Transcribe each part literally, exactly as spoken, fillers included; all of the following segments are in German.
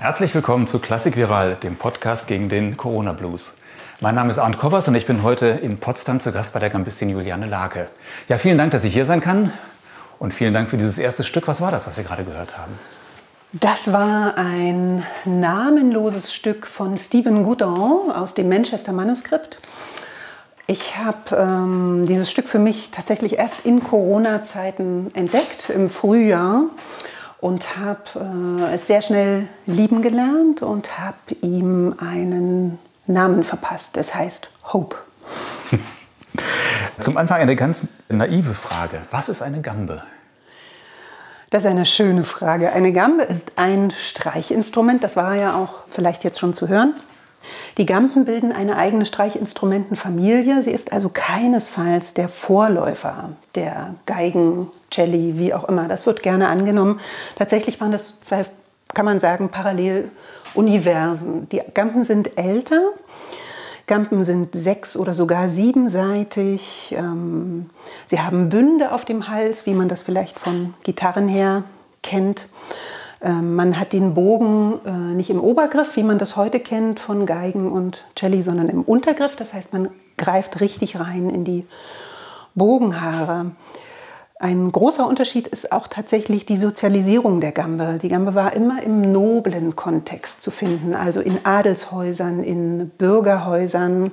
Herzlich willkommen zu Klassik Viral, dem Podcast gegen den Corona Blues. Mein Name ist Arndt Koppers und ich bin heute in Potsdam zu Gast bei der Gambistin Juliane Lake. Ja, vielen Dank, dass ich hier sein kann und vielen Dank für dieses erste Stück. Was war das, was wir gerade gehört haben? Das war ein namenloses Stück von Stephen Goodall aus dem Manchester Manuskript. Ich habe ähm, dieses Stück für mich tatsächlich erst in Corona-Zeiten entdeckt, im Frühjahr. Und habe äh, es sehr schnell lieben gelernt und habe ihm einen Namen verpasst. Es heißt Hope. Zum Anfang eine ganz naive Frage. Was ist eine Gambe? Das ist eine schöne Frage. Eine Gambe ist ein Streichinstrument. Das war ja auch vielleicht jetzt schon zu hören. Die Gamben bilden eine eigene Streichinstrumentenfamilie. Sie ist also keinesfalls der Vorläufer der Geigen, Celli, wie auch immer. Das wird gerne angenommen. Tatsächlich waren das zwei, kann man sagen, Paralleluniversen. Die Gamben sind älter. Gamben sind sechs- oder sogar siebenseitig. Sie haben Bünde auf dem Hals, wie man das vielleicht von Gitarren her kennt. Man hat den Bogen äh, nicht im Obergriff, wie man das heute kennt von Geigen und Celli, sondern im Untergriff. Das heißt, man greift richtig rein in die Bogenhaare. Ein großer Unterschied ist auch tatsächlich die Sozialisierung der Gambe. Die Gambe war immer im noblen Kontext zu finden, also in Adelshäusern, in Bürgerhäusern.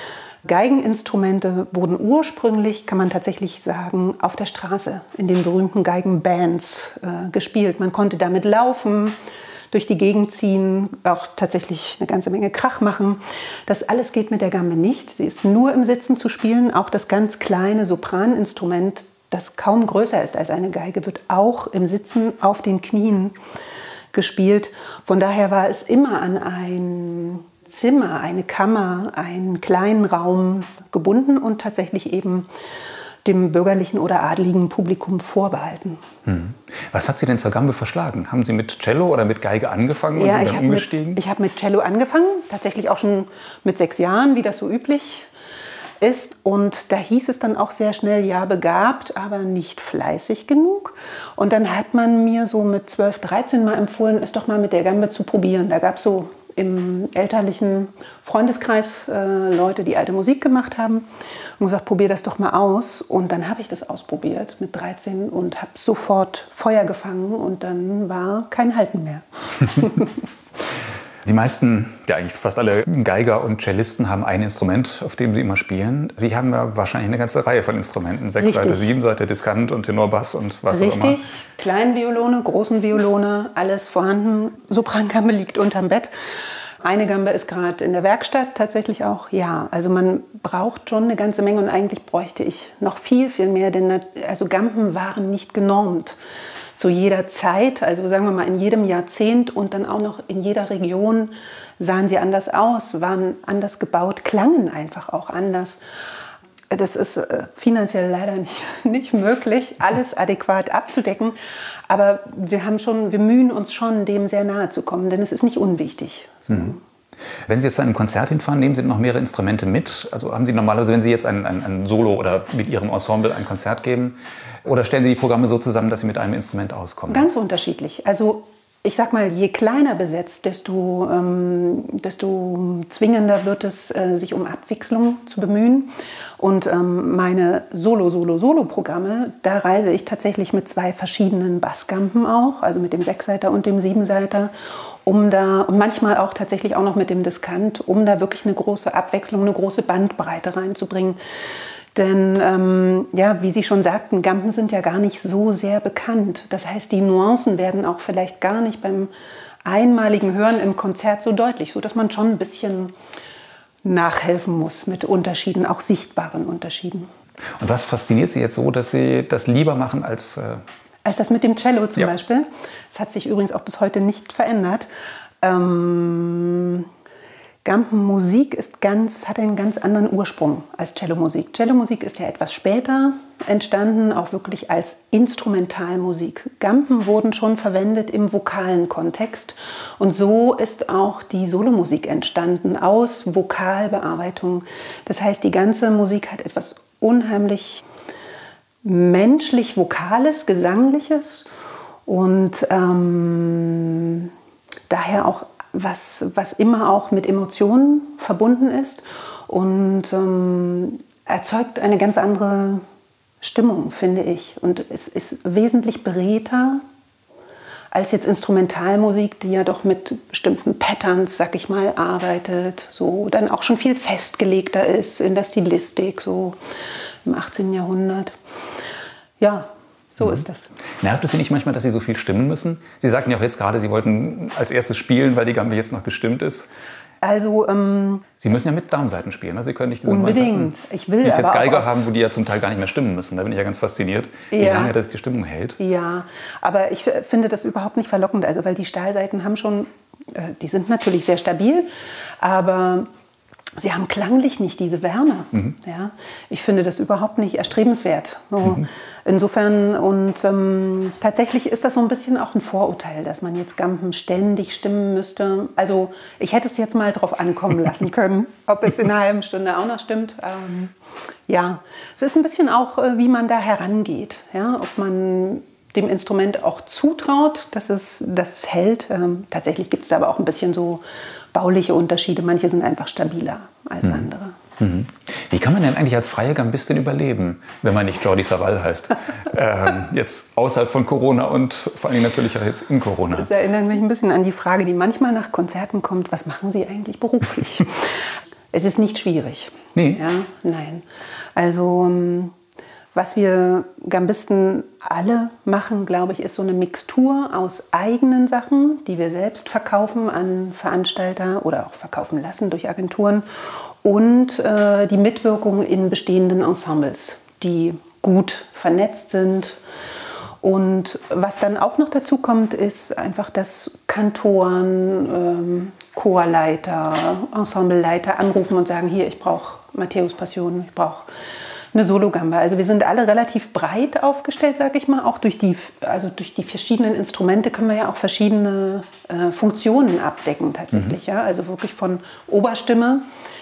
Geigeninstrumente wurden ursprünglich, kann man tatsächlich sagen, auf der Straße in den berühmten Geigenbands äh, gespielt. Man konnte damit laufen, durch die Gegend ziehen, auch tatsächlich eine ganze Menge Krach machen. Das alles geht mit der Gambe nicht. Sie ist nur im Sitzen zu spielen. Auch das ganz kleine Sopraninstrument, das kaum größer ist als eine Geige, wird auch im Sitzen auf den Knien gespielt. Von daher war es immer an ein Zimmer, eine Kammer, einen kleinen Raum gebunden und tatsächlich eben dem bürgerlichen oder adligen Publikum vorbehalten. Hm. Was hat Sie denn zur Gambe verschlagen? Haben Sie mit Cello oder mit Geige angefangen und ja, sind dann umgestiegen? Mit, ich habe mit Cello angefangen, tatsächlich auch schon mit sechs Jahren, wie das so üblich ist. Und da hieß es dann auch sehr schnell, ja, begabt, aber nicht fleißig genug. Und dann hat man mir so mit zwölf, dreizehn mal empfohlen, es doch mal mit der Gambe zu probieren. Da gab es so im elterlichen Freundeskreis äh, Leute, die alte Musik gemacht haben und gesagt, probier das doch mal aus. Und dann habe ich das ausprobiert mit dreizehn und habe sofort Feuer gefangen und dann war kein Halten mehr. Die meisten, ja eigentlich fast alle Geiger und Cellisten haben ein Instrument, auf dem sie immer spielen. Sie haben ja wahrscheinlich eine ganze Reihe von Instrumenten. Sechsseite, Siebenseite, Diskant und Tenorbass und was Richtig. auch immer. Richtig, Kleinviolone, großen Violone, alles vorhanden. Soprangambe liegt unterm Bett. Eine Gambe ist gerade in der Werkstatt tatsächlich auch. Ja, also man braucht schon eine ganze Menge und eigentlich bräuchte ich noch viel, viel mehr, denn also Gamben waren nicht genormt. Zu jeder Zeit, also sagen wir mal in jedem Jahrzehnt und dann auch noch in jeder Region sahen sie anders aus, waren anders gebaut, klangen einfach auch anders. Das ist finanziell leider nicht, nicht möglich, alles adäquat abzudecken. Aber wir haben schon, wir mühen uns schon, dem sehr nahe zu kommen, denn es ist nicht unwichtig. Mhm. Wenn Sie jetzt zu einem Konzert hinfahren, nehmen Sie noch mehrere Instrumente mit? Also haben Sie normalerweise, wenn Sie jetzt ein, ein, ein Solo oder mit Ihrem Ensemble ein Konzert geben, oder stellen Sie die Programme so zusammen, dass Sie mit einem Instrument auskommen? Ganz unterschiedlich. Also ich sag mal, je kleiner besetzt, desto, ähm, desto zwingender wird es, äh, sich um Abwechslung zu bemühen. Und ähm, meine Solo-Solo-Solo-Programme, da reise ich tatsächlich mit zwei verschiedenen Bassgamben auch, also mit dem Sechsseiter und dem Siebenseiter, um da, und manchmal auch tatsächlich auch noch mit dem Diskant, um da wirklich eine große Abwechslung, eine große Bandbreite reinzubringen. Denn, ähm, ja, wie Sie schon sagten, Gamben sind ja gar nicht so sehr bekannt. Das heißt, die Nuancen werden auch vielleicht gar nicht beim einmaligen Hören im Konzert so deutlich, sodass man schon ein bisschen nachhelfen muss mit Unterschieden, auch sichtbaren Unterschieden. Und was fasziniert Sie jetzt so, dass Sie das lieber machen als... Äh als das mit dem Cello zum ja. Beispiel. Das hat sich übrigens auch bis heute nicht verändert. Ähm... Gambenmusik ist ganz, hat einen ganz anderen Ursprung als Cellomusik. Cellomusik ist ja etwas später entstanden, auch wirklich als Instrumentalmusik. Gamben wurden schon verwendet im vokalen Kontext und so ist auch die Solomusik entstanden aus Vokalbearbeitung. Das heißt, die ganze Musik hat etwas unheimlich menschlich-vokales, gesangliches und ähm, daher auch was, was immer auch mit Emotionen verbunden ist und ähm, erzeugt eine ganz andere Stimmung, finde ich. Und es ist wesentlich beredter als jetzt Instrumentalmusik, die ja doch mit bestimmten Patterns, sag ich mal, arbeitet, so dann auch schon viel festgelegter ist in der Stilistik, so im achtzehnten Jahrhundert. Ja, so mhm. ist das. Nervt es Sie nicht manchmal, dass Sie so viel stimmen müssen? Sie sagten ja auch jetzt gerade, Sie wollten als erstes spielen, weil die Gambe jetzt noch gestimmt ist. Also, ähm, Sie müssen ja mit Darmsaiten spielen, ne? Sie können nicht diese unbedingt. Ich will die es jetzt aber Geiger auch haben, wo die ja zum Teil gar nicht mehr stimmen müssen. Da bin ich ja ganz fasziniert, ja. wie lange das die Stimmung hält. Ja, aber ich finde das überhaupt nicht verlockend. Also, weil die Stahlsaiten haben schon, äh, die sind natürlich sehr stabil, aber sie haben klanglich nicht diese Wärme. Mhm. Ja? Ich finde das überhaupt nicht erstrebenswert. So. Mhm. Insofern, und ähm, tatsächlich ist das so ein bisschen auch ein Vorurteil, dass man jetzt Gampen ständig stimmen müsste. Also ich hätte es jetzt mal drauf ankommen lassen können, ob es in einer halben Stunde auch noch stimmt. Ähm, ja, es ist ein bisschen auch, äh, wie man da herangeht. Ja? Ob man dem Instrument auch zutraut, dass es, dass es hält. Ähm, tatsächlich gibt es aber auch ein bisschen so bauliche Unterschiede. Manche sind einfach stabiler als mhm. andere. Mhm. Wie kann man denn eigentlich als freie Gambistin überleben, wenn man nicht Jordi Savall heißt? ähm, jetzt außerhalb von Corona und vor allem natürlich auch jetzt in Corona. Das erinnert mich ein bisschen an die Frage, die manchmal nach Konzerten kommt: Was machen Sie eigentlich beruflich? Es ist nicht schwierig. Nee. Ja, nein. Also was wir Gambisten alle machen, glaube ich, ist so eine Mixtur aus eigenen Sachen, die wir selbst verkaufen an Veranstalter oder auch verkaufen lassen durch Agenturen, und äh, die Mitwirkung in bestehenden Ensembles, die gut vernetzt sind. Und was dann auch noch dazu kommt, ist einfach, dass Kantoren, ähm, Chorleiter, Ensembleleiter anrufen und sagen: Hier, ich brauche Matthäus-Passion, ich brauche eine Solo-Gamba. Also wir sind alle relativ breit aufgestellt, sage ich mal. Auch durch die, also durch die verschiedenen Instrumente können wir ja auch verschiedene äh, Funktionen abdecken tatsächlich. Mhm. Ja? Also wirklich von Oberstimme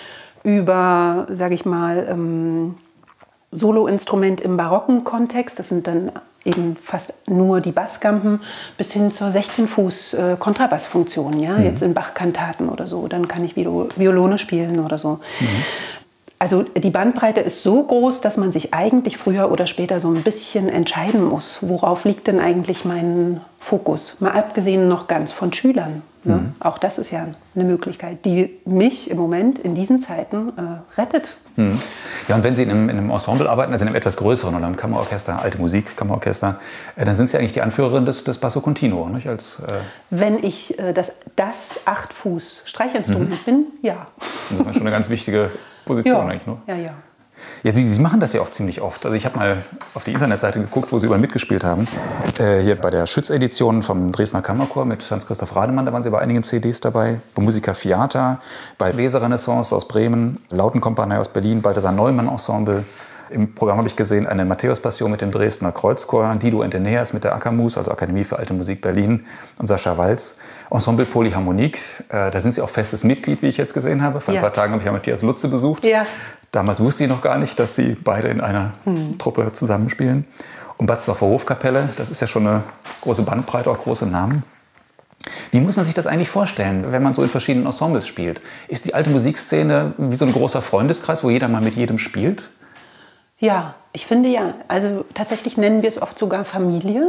über, sage ich mal, ähm, Solo-Instrument im barocken Kontext. Das sind dann eben fast nur die Bassgampen, bis hin zur sechzehn Fuß äh, Kontrabassfunktion. Ja? Mhm. Jetzt in Bach-Kantaten oder so. Dann kann ich Viol- Violone spielen oder so. Mhm. Also die Bandbreite ist so groß, dass man sich eigentlich früher oder später so ein bisschen entscheiden muss, worauf liegt denn eigentlich mein Fokus? Mal abgesehen noch ganz von Schülern. Ne? Mhm. Auch das ist ja eine Möglichkeit, die mich im Moment in diesen Zeiten äh, rettet. Mhm. Ja, und wenn Sie in einem, in einem Ensemble arbeiten, also in einem etwas größeren oder einem Kammerorchester, alte Musik, Kammerorchester, äh, dann sind Sie eigentlich die Anführerin des, des Basso Continuo, nicht? Als, äh wenn ich äh, das, das acht Fuß Streichinstrument mhm. bin, ja. Das ist schon eine ganz wichtige Position ja. eigentlich, ne? Ja, ja. Ja, die, die machen das ja auch ziemlich oft. Also ich habe mal auf die Internetseite geguckt, wo sie überall mitgespielt haben. Äh, hier bei der Schütz-Edition vom Dresdner Kammerchor mit Hans-Christoph Rademann, da waren sie bei einigen C Ds dabei. Bei Musica Fiata, bei Leserenaissance aus Bremen, Lautenkompanie aus Berlin, Balthasar Neumann Ensemble. Im Programm habe ich gesehen eine Matthäus-Passion mit dem Dresdner Kreuzchor, Dido and Aeneas mit der Akamus, also Akademie für Alte Musik Berlin, und Sascha Walz. Ensemble Polyharmonique, äh, da sind sie auch festes Mitglied, wie ich jetzt gesehen habe. Vor ein ja. paar Tagen habe ich ja Matthias Lutze besucht. Ja. Damals wusste ich noch gar nicht, dass sie beide in einer hm. Truppe zusammenspielen. Und Batzdorfer Hofkapelle, das ist ja schon eine große Bandbreite, auch große Namen. Wie muss man sich das eigentlich vorstellen, wenn man so in verschiedenen Ensembles spielt? Ist die alte Musikszene wie so ein großer Freundeskreis, wo jeder mal mit jedem spielt? Ja, ich finde ja. Also tatsächlich nennen wir es oft sogar Familie.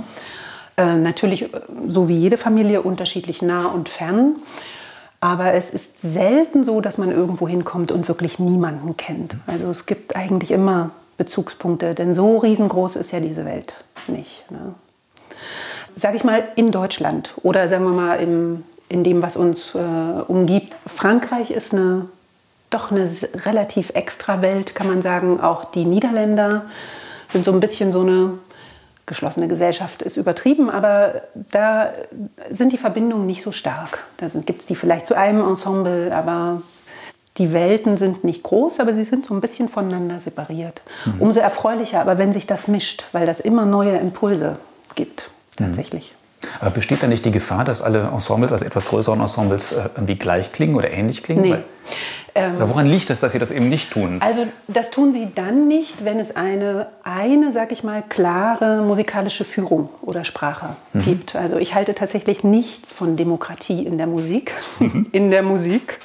Äh, natürlich, so wie jede Familie, unterschiedlich nah und fern. Aber es ist selten so, dass man irgendwo hinkommt und wirklich niemanden kennt. Also es gibt eigentlich immer Bezugspunkte, denn so riesengroß ist ja diese Welt nicht. Ne? Sag ich mal, in Deutschland oder sagen wir mal im, in dem, was uns äh, umgibt. Frankreich ist eine, doch eine relativ extra Welt, kann man sagen. Auch die Niederländer sind so ein bisschen so eine geschlossene Gesellschaft, ist übertrieben, aber da sind die Verbindungen nicht so stark. Da gibt es die vielleicht zu einem Ensemble, aber die Welten sind nicht groß, aber sie sind so ein bisschen voneinander separiert. Mhm. Umso erfreulicher, aber wenn sich das mischt, weil das immer neue Impulse gibt, tatsächlich. Mhm. Aber besteht da nicht die Gefahr, dass alle Ensembles, also etwas größeren Ensembles, irgendwie gleich klingen oder ähnlich klingen? Nee. Weil Oder woran liegt es, dass Sie das eben nicht tun? Also das tun sie dann nicht, wenn es eine, eine, sag ich mal, klare musikalische Führung oder Sprache mhm. gibt. Also ich halte tatsächlich nichts von Demokratie in der Musik, mhm. in der Musik,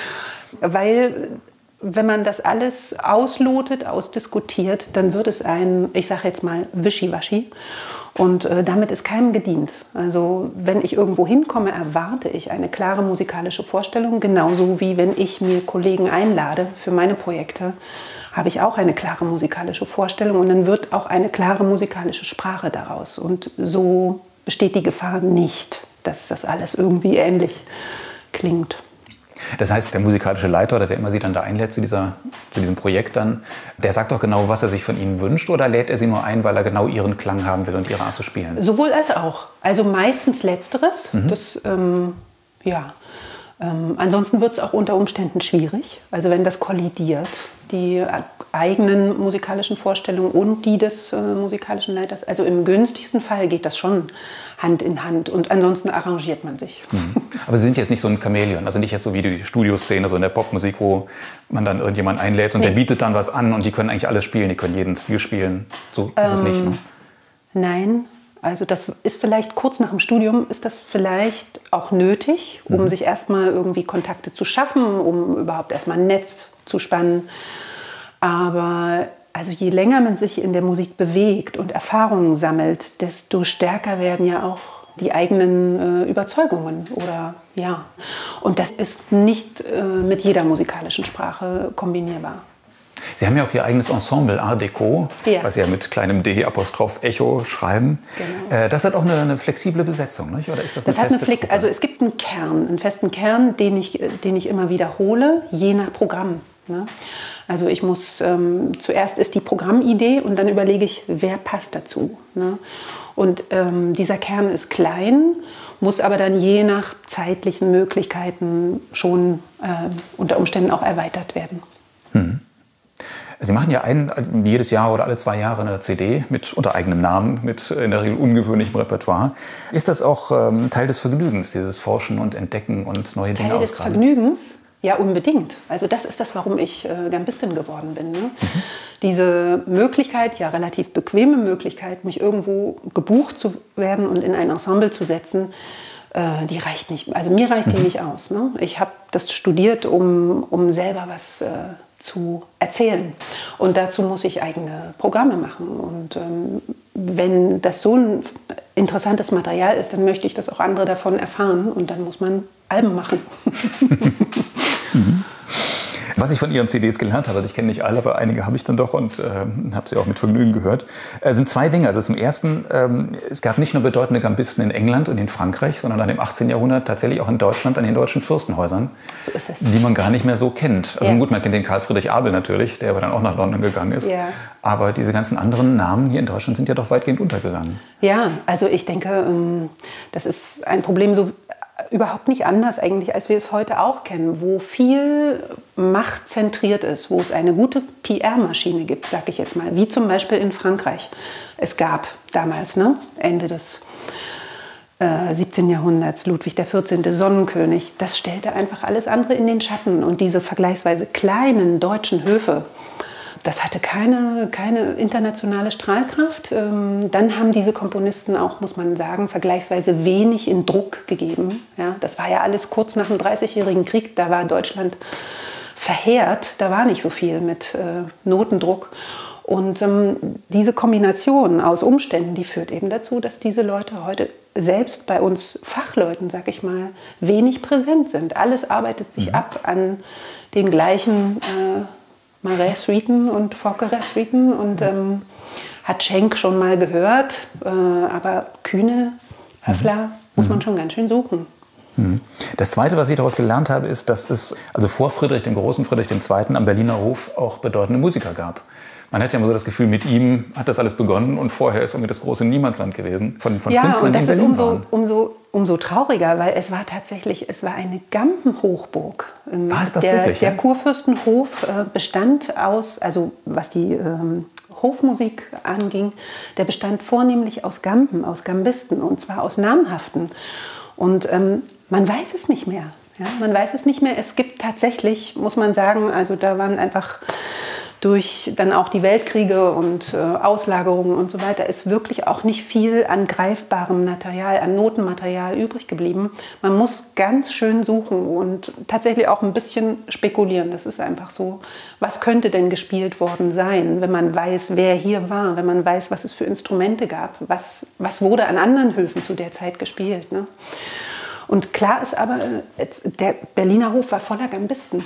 weil wenn man das alles auslotet, ausdiskutiert, dann wird es ein, ich sage jetzt mal, Wischiwaschi. Und äh, damit ist keinem gedient. Also wenn ich irgendwo hinkomme, erwarte ich eine klare musikalische Vorstellung. Genauso wie wenn ich mir Kollegen einlade für meine Projekte, habe ich auch eine klare musikalische Vorstellung. Und dann wird auch eine klare musikalische Sprache daraus. Und so besteht die Gefahr nicht, dass das alles irgendwie ähnlich klingt. Das heißt, der musikalische Leiter oder wer immer Sie dann da einlädt zu, dieser, zu diesem Projekt dann, der sagt doch genau, was er sich von Ihnen wünscht, oder lädt er Sie nur ein, weil er genau Ihren Klang haben will und Ihre Art zu spielen? Sowohl als auch. Also meistens Letzteres. Mhm. Das, ähm, ja. Ähm, ansonsten wird es auch unter Umständen schwierig. Also wenn das kollidiert, die eigenen musikalischen Vorstellungen und die des äh, musikalischen Leiters. Also im günstigsten Fall geht das schon Hand in Hand und ansonsten arrangiert man sich. Mhm. Aber Sie sind jetzt nicht so ein Chamäleon, also nicht jetzt so wie die Studioszene, so in der Popmusik, wo man dann irgendjemanden einlädt und nee. der bietet dann was an und die können eigentlich alles spielen, die können jeden Stil spielen. So ist ähm, es nicht, ne? Nein. Also das ist vielleicht kurz nach dem Studium, ist das vielleicht auch nötig, um mhm. sich erstmal irgendwie Kontakte zu schaffen, um überhaupt erstmal ein Netz zu spannen. Aber also je länger man sich in der Musik bewegt und Erfahrungen sammelt, desto stärker werden ja auch die eigenen äh, Überzeugungen. Oder, ja. Und das ist nicht äh, mit jeder musikalischen Sprache kombinierbar. Sie haben ja auch Ihr eigenes Ensemble Art Deco, ja. was Sie ja mit kleinem D Apostroph Echo schreiben. Genau. Äh, das hat auch eine, eine flexible Besetzung, nicht? Oder ist das eine das feste hat eine Flex- Also es gibt einen Kern, einen festen Kern, den ich, den ich immer wiederhole, je nach Programm. Ne? Also ich muss, ähm, zuerst ist die Programmidee und dann überlege ich, wer passt dazu. Ne? Und ähm, dieser Kern ist klein, muss aber dann je nach zeitlichen Möglichkeiten schon äh, unter Umständen auch erweitert werden. Hm. Sie machen ja ein, jedes Jahr oder alle zwei Jahre eine C D mit unter eigenem Namen, mit in der Regel ungewöhnlichem Repertoire. Ist das auch ähm, Teil des Vergnügens, dieses Forschen und Entdecken und neue Dinge ausgraben? Teil des Vergnügens? Ja, unbedingt. Also das ist das, warum ich äh, Gambistin geworden bin. Ne? Mhm. Diese Möglichkeit, ja relativ bequeme Möglichkeit, mich irgendwo gebucht zu werden und in ein Ensemble zu setzen, äh, die reicht nicht. Also mir reicht mhm. die nicht aus. Ne? Ich habe das studiert, um, um selber was äh, zu erzählen. Und dazu muss ich eigene Programme machen. Und ähm, wenn das so ein interessantes Material ist, dann möchte ich, dass auch andere davon erfahren. Und dann muss man Alben machen. mhm. Was ich von Ihren C Ds gelernt habe, also ich kenne nicht alle, aber einige habe ich dann doch und äh, habe sie auch mit Vergnügen gehört, äh, sind zwei Dinge. Also zum Ersten, ähm, es gab nicht nur bedeutende Gambisten in England und in Frankreich, sondern dann im achtzehnten Jahrhundert tatsächlich auch in Deutschland an den deutschen Fürstenhäusern, so ist es. Die man gar nicht mehr so kennt. Also ja. gut, man kennt den Karl Friedrich Abel natürlich, der aber dann auch nach London gegangen ist. Ja. Aber diese ganzen anderen Namen hier in Deutschland sind ja doch weitgehend untergegangen. Ja, also ich denke, das ist ein Problem so überhaupt nicht anders eigentlich, als wir es heute auch kennen, wo viel Macht zentriert ist, wo es eine gute P R-Maschine gibt, sag ich jetzt mal, wie zum Beispiel in Frankreich. Es gab damals, ne, Ende des äh, siebzehnten Jahrhunderts, Ludwig der vierzehnte. Sonnenkönig, das stellte einfach alles andere in den Schatten. Und diese vergleichsweise kleinen deutschen Höfe, das hatte keine, keine internationale Strahlkraft. Dann haben diese Komponisten auch, muss man sagen, vergleichsweise wenig in Druck gegeben. Ja, das war ja alles kurz nach dem Dreißigjährigen Krieg. Da war Deutschland verheert. Da war nicht so viel mit äh, Notendruck. Und ähm, diese Kombination aus Umständen, die führt eben dazu, dass diese Leute heute selbst bei uns Fachleuten, sag ich mal, wenig präsent sind. Alles arbeitet sich mhm. ab an den gleichen äh, Marais-Suiten und Forqueray-Suiten und ähm, hat Schenk schon mal gehört, äh, aber Kühne, Höffler mhm. muss man schon ganz schön suchen. Das Zweite, was ich daraus gelernt habe, ist, dass es also vor Friedrich dem Großen, Friedrich der Zweite. am Berliner Hof auch bedeutende Musiker gab. Man hat ja immer so das Gefühl, mit ihm hat das alles begonnen und vorher ist irgendwie das große Niemandsland gewesen. Von, von ja, Künstlern, und das die ist in Berlin umso, waren. umso, umso trauriger, weil es war tatsächlich, es war eine Gampenhochburg. War es das der, wirklich? Der ja? Kurfürstenhof äh, bestand aus, also was die ähm, Hofmusik anging, der bestand vornehmlich aus Gampen, aus Gambisten und zwar aus namhaften. Und ähm, man weiß es nicht mehr. Ja, man weiß es nicht mehr. Es gibt tatsächlich, muss man sagen, also da waren einfach durch dann auch die Weltkriege und äh, Auslagerungen und so weiter, ist wirklich auch nicht viel an greifbarem Material, an Notenmaterial übrig geblieben. Man muss ganz schön suchen und tatsächlich auch ein bisschen spekulieren. Das ist einfach so. Was könnte denn gespielt worden sein, wenn man weiß, wer hier war, wenn man weiß, was es für Instrumente gab, was, was wurde an anderen Höfen zu der Zeit gespielt, ne? Und klar ist aber, der Berliner Hof war voller Gambisten.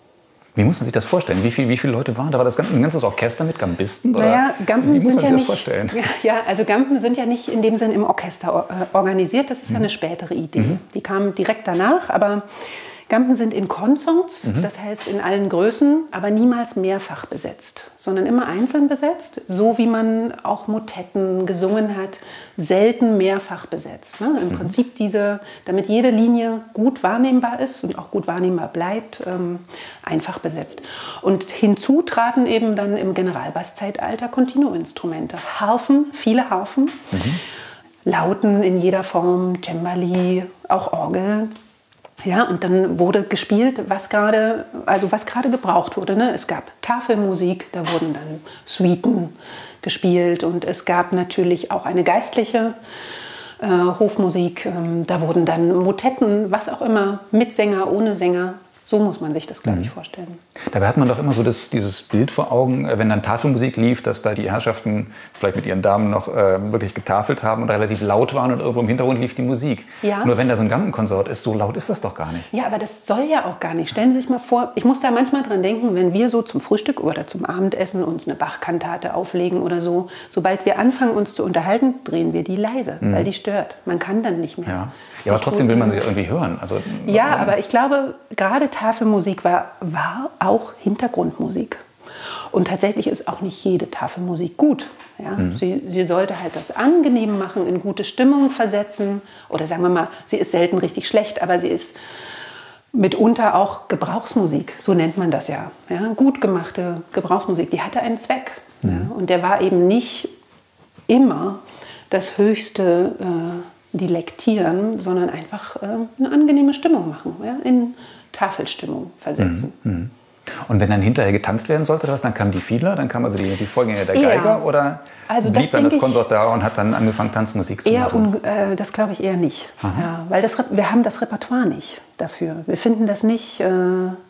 Wie muss man sich das vorstellen? Wie, viel, wie viele Leute waren da? War das ein ganzes Orchester mit Gambisten? Oder naja, Gampen wie muss man sind sich ja das nicht, vorstellen? Ja, ja, also Gampen sind ja nicht in dem Sinn im Orchester äh, organisiert. Das ist ja eine spätere Idee. Mhm. Die kam direkt danach, aber Gampen sind in Consorts, mhm. das heißt in allen Größen, aber niemals mehrfach besetzt, sondern immer einzeln besetzt, so wie man auch Motetten gesungen hat, selten mehrfach besetzt. Ne? Im mhm. Prinzip diese, damit jede Linie gut wahrnehmbar ist und auch gut wahrnehmbar bleibt, ähm, einfach besetzt. Und hinzu traten eben dann im Generalbasszeitalter Continuo-Instrumente, Harfen, viele Harfen, mhm. Lauten in jeder Form, Cembali, auch Orgel. Ja, und dann wurde gespielt, was gerade, also was gerade gebraucht wurde. Ne? Es gab Tafelmusik, da wurden dann Suiten gespielt und es gab natürlich auch eine geistliche äh, Hofmusik. Ähm, da wurden dann Motetten, was auch immer, mit Sänger, ohne Sänger. So muss man sich das, glaube ich, vorstellen. Dabei hat man doch immer so das, dieses Bild vor Augen, wenn dann Tafelmusik lief, dass da die Herrschaften vielleicht mit ihren Damen noch äh, wirklich getafelt haben und relativ laut waren und irgendwo im Hintergrund lief die Musik. Ja. Nur wenn da so ein Gampenkonsort ist, so laut ist das doch gar nicht. Ja, aber das soll ja auch gar nicht. Stellen Sie sich mal vor, ich muss da manchmal dran denken, wenn wir so zum Frühstück oder zum Abendessen uns eine Bach-Kantate auflegen oder so, sobald wir anfangen, uns zu unterhalten, drehen wir die leise, mhm. weil die stört. Man kann dann nicht mehr. Ja, ja aber trotzdem will man sie irgendwie hören. Also, ja, ähm, aber ich glaube, gerade Tafelmusik war, war auch Hintergrundmusik. Und tatsächlich ist auch nicht jede Tafelmusik gut. Ja? Mhm. Sie, sie sollte halt das angenehm machen, in gute Stimmung versetzen. Oder sagen wir mal, sie ist selten richtig schlecht, aber sie ist mitunter auch Gebrauchsmusik. So nennt man das ja. Ja? Gut gemachte Gebrauchsmusik, die hatte einen Zweck. Mhm. Ja? Und der war eben nicht immer das höchste äh, Dilektieren, sondern einfach äh, eine angenehme Stimmung machen. Ja? In Tafelstimmung versetzen. Mhm. Und wenn dann hinterher getanzt werden sollte, was, dann kamen die Fiedler, dann kamen also die, die Vorgänger der Geiger, ja. oder also blieb das dann das Konsort da und hat dann angefangen, Tanzmusik zu eher machen? Un, äh, das glaube ich eher nicht. Ja, weil das, wir haben das Repertoire nicht dafür. Wir finden das nicht äh,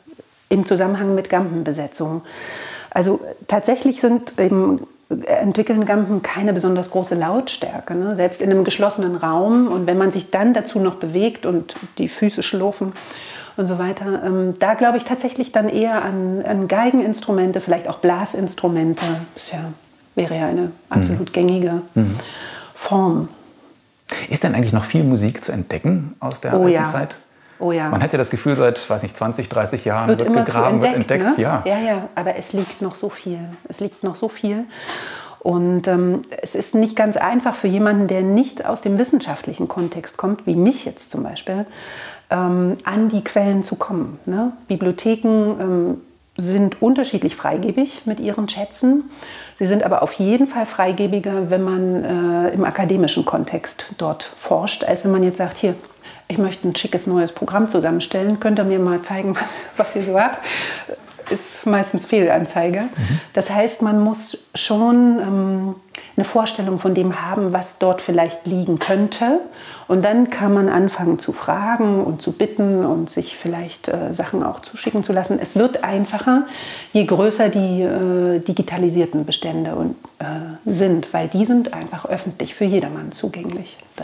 im Zusammenhang mit Gampenbesetzung. Also tatsächlich sind eben entwickeln Gampen keine besonders große Lautstärke, ne? Selbst in einem geschlossenen Raum. Und wenn man sich dann dazu noch bewegt und die Füße schlurfen und so weiter, ähm, da glaube ich tatsächlich dann eher an, an Geigeninstrumente, vielleicht auch Blasinstrumente. Das ja, wäre ja eine absolut gängige mhm. Form. Ist denn eigentlich noch viel Musik zu entdecken aus der oh, alten ja. Zeit? Oh ja. Man hat ja das Gefühl, seit weiß nicht, zwanzig, dreißig Jahren wird, wird immer gegraben, entdeckt, wird entdeckt. Ne? Ja. ja, ja, aber es liegt noch so viel. Es liegt noch so viel. Und ähm, es ist nicht ganz einfach für jemanden, der nicht aus dem wissenschaftlichen Kontext kommt, wie mich jetzt zum Beispiel, ähm, an die Quellen zu kommen. Ne? Bibliotheken ähm, sind unterschiedlich freigebig mit ihren Schätzen. Sie sind aber auf jeden Fall freigebiger, wenn man äh, im akademischen Kontext dort forscht, als wenn man jetzt sagt, hier, ich möchte ein schickes neues Programm zusammenstellen, könnt ihr mir mal zeigen, was, was ihr so habt. Ist meistens Fehlanzeige. Mhm. Das heißt, man muss schon ähm, eine Vorstellung von dem haben, was dort vielleicht liegen könnte. Und dann kann man anfangen zu fragen und zu bitten und sich vielleicht äh, Sachen auch zuschicken zu lassen. Es wird einfacher, je größer die äh, digitalisierten Bestände und, äh, sind, weil die sind einfach öffentlich für jedermann zugänglich. Da,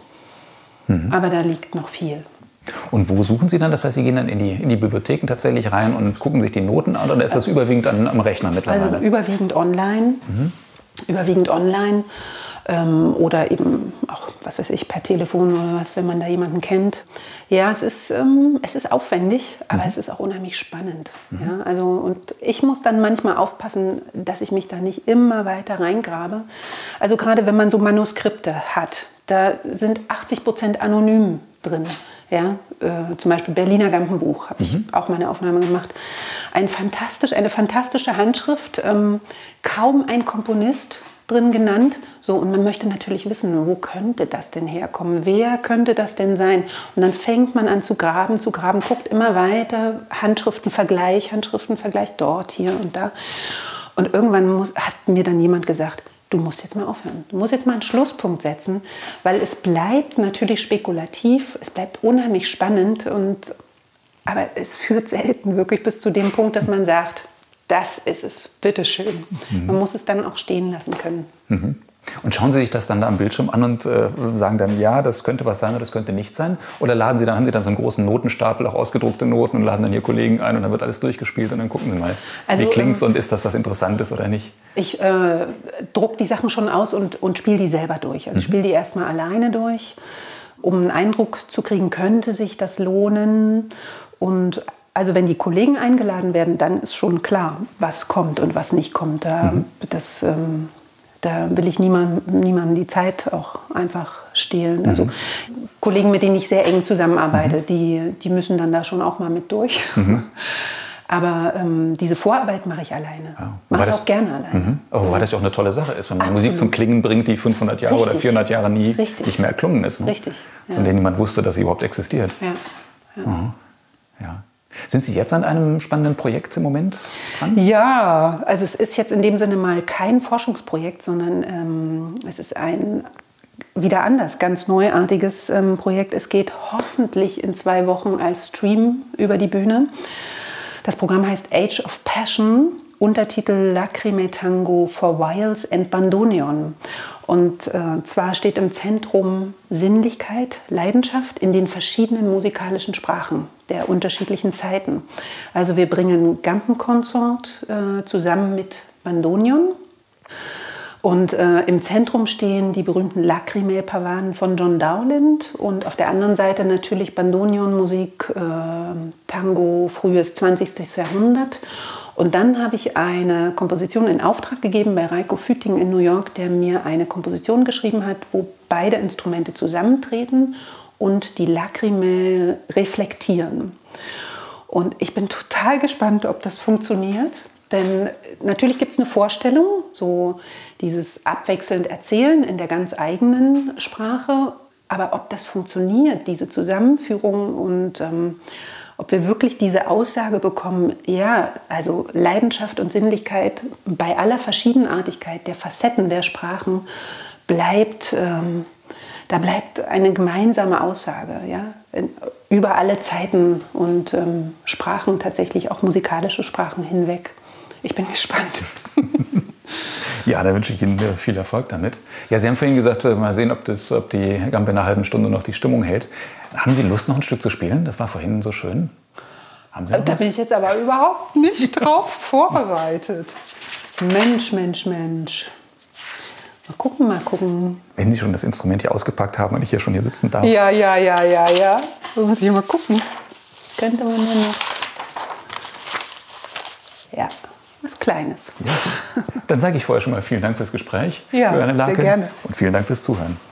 mhm. Aber da liegt noch viel. Und wo suchen Sie dann? Das heißt, Sie gehen dann in die, in die Bibliotheken tatsächlich rein und gucken sich die Noten an, oder ist das überwiegend an, am Rechner mittlerweile? Also überwiegend online, mhm. überwiegend online ähm, oder eben auch, was weiß ich, per Telefon oder was, wenn man da jemanden kennt. Ja, es ist, ähm, es ist aufwendig, aber mhm. es ist auch unheimlich spannend. Mhm. Ja, also, und ich muss dann manchmal aufpassen, dass ich mich da nicht immer weiter reingrabe. Also gerade wenn man so Manuskripte hat, da sind achtzig Prozent anonym drin. Ja, äh, zum Beispiel Berliner Gampenbuch, habe ich mhm. auch mal eine Aufnahme gemacht. Ein fantastisch, eine fantastische Handschrift. Ähm, kaum ein Komponist drin genannt. So, und man möchte natürlich wissen, wo könnte das denn herkommen? Wer könnte das denn sein? Und dann fängt man an zu graben, zu graben, guckt immer weiter, Handschriftenvergleich, Handschriftenvergleich dort, hier und da. Und irgendwann muss, hat mir dann jemand gesagt, du musst jetzt mal aufhören. Du musst jetzt mal einen Schlusspunkt setzen, weil es bleibt natürlich spekulativ, es bleibt unheimlich spannend, und, aber es führt selten wirklich bis zu dem Punkt, dass man sagt, das ist es, bitteschön. Mhm. Man muss es dann auch stehen lassen können. Mhm. Und schauen Sie sich das dann da am Bildschirm an und äh, sagen dann, ja, das könnte was sein oder das könnte nicht sein? Oder laden Sie dann, haben Sie dann so einen großen Notenstapel, auch ausgedruckte Noten, und laden dann Ihr Kollegen ein und dann wird alles durchgespielt und dann gucken Sie mal, also, wie klingt's ähm, und ist das was Interessantes oder nicht? Ich äh, druck die Sachen schon aus und, und spiele die selber durch. Also ich spiele die erstmal alleine durch, um einen Eindruck zu kriegen, könnte sich das lohnen. Und also wenn die Kollegen eingeladen werden, dann ist schon klar, was kommt und was nicht kommt. Da, mhm. das, ähm, da will ich niemandem niemand die Zeit auch einfach stehlen. Mhm. Also Kollegen, mit denen ich sehr eng zusammenarbeite, mhm. die, die müssen dann da schon auch mal mit durch. Mhm. Aber ähm, diese Vorarbeit mache ich alleine. Ja. Mache ich auch gerne alleine. Mhm. Aber wobei das ja auch eine tolle Sache ist, wenn man Absolut. Musik zum Klingen bringt, die fünfhundert Jahre Richtig. oder vierhundert Jahre nie Richtig. nicht mehr erklungen ist. Ne? Richtig. Ja. Von denen niemand wusste, dass sie überhaupt existiert. Ja. Ja. Mhm. Ja. Sind Sie jetzt an einem spannenden Projekt im Moment dran? Ja, also es ist jetzt in dem Sinne mal kein Forschungsprojekt, sondern ähm, es ist ein wieder anders, ganz neuartiges ähm, Projekt. Es geht hoffentlich in zwei Wochen als Stream über die Bühne. Das Programm heißt Age of Passion, Untertitel Lacrime Tango for Viols and Bandoneon. Und äh, zwar steht im Zentrum Sinnlichkeit, Leidenschaft in den verschiedenen musikalischen Sprachen der unterschiedlichen Zeiten. Also wir bringen Gampenkonsort äh, zusammen mit Bandoneon. Und äh, im Zentrum stehen die berühmten Lacrimae-Pavanen von John Dowland und auf der anderen Seite natürlich Bandoneon-Musik, äh, Tango, frühes zwanzigstes Jahrhundert. Und dann habe ich eine Komposition in Auftrag gegeben bei Reiko Füting in New York, der mir eine Komposition geschrieben hat, wo beide Instrumente zusammentreten und die Lacrimae reflektieren. Und ich bin total gespannt, ob das funktioniert. Denn natürlich gibt es eine Vorstellung, so dieses abwechselnd Erzählen in der ganz eigenen Sprache. Aber ob das funktioniert, diese Zusammenführung, und ähm, ob wir wirklich diese Aussage bekommen, ja, also Leidenschaft und Sinnlichkeit bei aller Verschiedenartigkeit der Facetten der Sprachen bleibt, ähm, da bleibt eine gemeinsame Aussage, ja, über alle Zeiten und ähm, Sprachen, tatsächlich auch musikalische Sprachen hinweg. Ich bin gespannt. Ja, da wünsche ich Ihnen viel Erfolg damit. Ja, Sie haben vorhin gesagt, mal sehen, ob, das, ob die Gampe in einer halben Stunde noch die Stimmung hält. Haben Sie Lust, noch ein Stück zu spielen? Das war vorhin so schön. Haben Sie noch da was? bin ich jetzt aber überhaupt nicht drauf vorbereitet. Mensch, Mensch, Mensch. Mal gucken, mal gucken. Wenn Sie schon das Instrument hier ausgepackt haben und ich hier schon hier sitzen darf. Ja, ja, ja, ja, ja. So muss ich mal gucken. Könnte man ja noch... Ja, was Kleines. Ja. Dann sage ich vorher schon mal vielen Dank fürs Gespräch. Ja, Juliane Lake, sehr gerne. Und vielen Dank fürs Zuhören.